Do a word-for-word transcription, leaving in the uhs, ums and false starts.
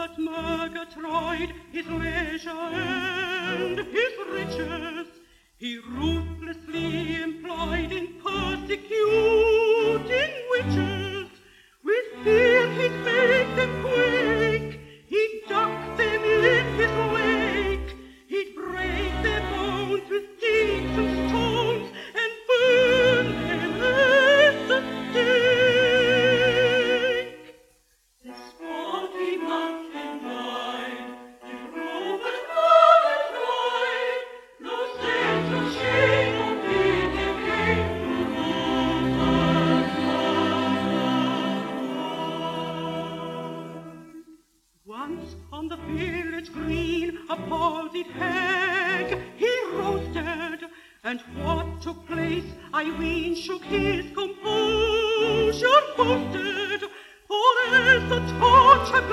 but Murgatroyd his leisure and his riches he ruthlessly employed in persecuting witches. With fear he'd make them quake, he'd duck them in his wake, he'd break their bones with sticks and stones and burn them as a stake. The sporty monkey died, did Rupert Murgatroyd, no sense of shame or pity came to Rupert's heart. Once on the village green a palsied hag he roasted, and what took place I ween shook his composure boasted, for as the torch had